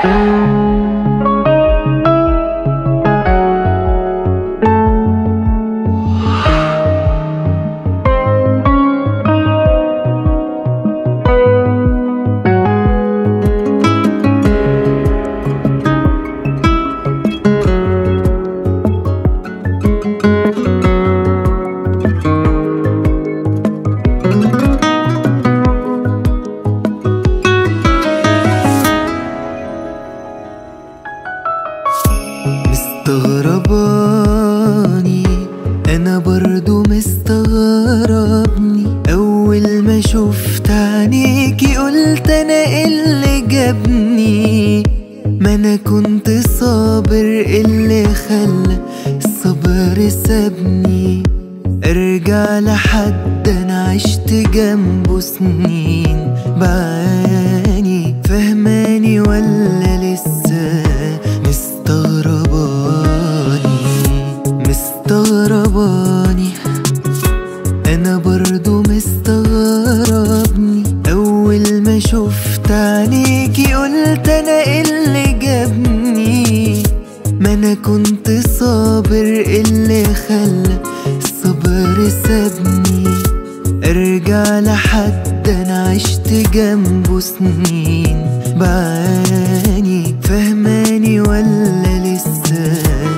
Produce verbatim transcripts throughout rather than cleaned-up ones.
مستغرباني انا برضو مستغربني، اول ما شفت عينيكي قلت انا اللي جابني. ما انا كنت صابر اللي خلى الصبر سابني، ارجع لحد انا عشت جنبه سنين. بعاني فهماني ولا لسه مستغرباني؟ مستغرباني انا برضو مستغربني، اول ما شفت عينيكي قلت انا اللي جابني. ما انا كنت صابر اللي خلى الصبر سابني، ارجع لحد انا عشت جنبه سنين. بعاني فهماني ولا لسه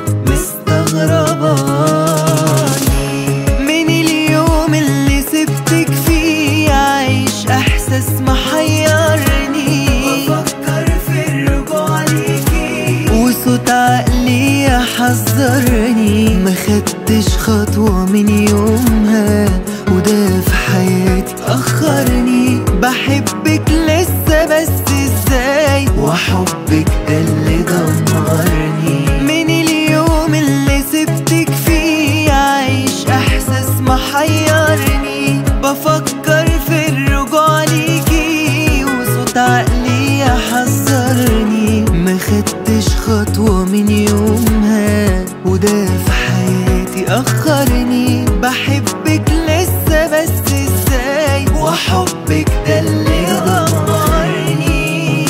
مستغرباني؟ من اليوم اللي سبتك فيه عايش احساس محيرني، بفكر في الرجوع ليكي وصوت عقلي يحذرني. ما خدتش خطوة من يومها وده في حياتي أخرني. بحبك لسه بس ازاي، وحبك ده اللي دمرني. من اليوم اللي سبتك فيه عايش احساس محيرني، بفكر في الرجوع ليكي وصوت عقلي يحذرني. ما خدتش خطوة من يومها وده في حياتي أخرني. بحبك لسه بس ازاي، وحبك ده اللي دمرني.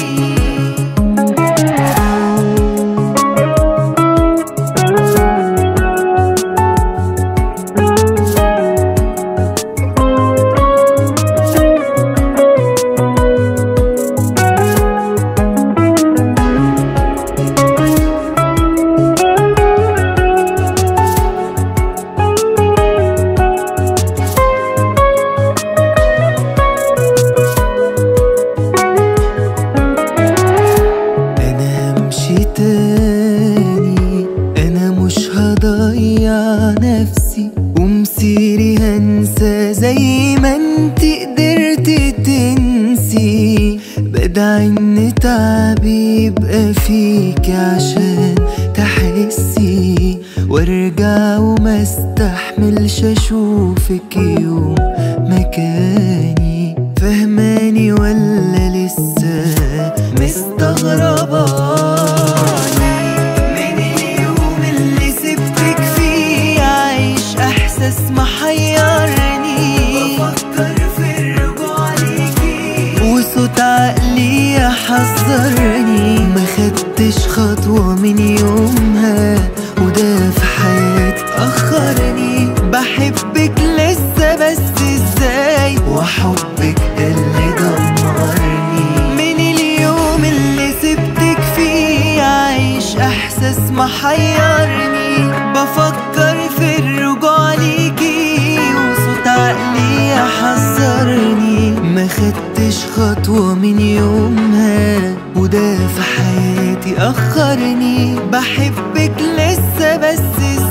أنا مش هضيع نفسي ومسيري هنسى زي ما انت قدرت تنسي. بدعي ان تعبي يبقى فيكي عشان تحسي، وارجع وما استحملش اشوفك يوم مكاني. فهماني ولا لسه مستغرباني؟ من اليوم اللي سبتك فيه عايش احساس محيرني، بفكر في الرجوع ليكي وصوت عقلي يحذرني. ما خدتش خطوة من يومها وده في حياتي أخرني. بحبك لسه بس ازاي، وحبك ده اللي دمرني. من اليوم اللي سبتك فيه عايش احساس محيرني، بفكر في الرجوع ليكي وصوت عقلي يحذرني. ما خدتش خطوة من يومها وده في حياتي أخرني. بحبك لسه بس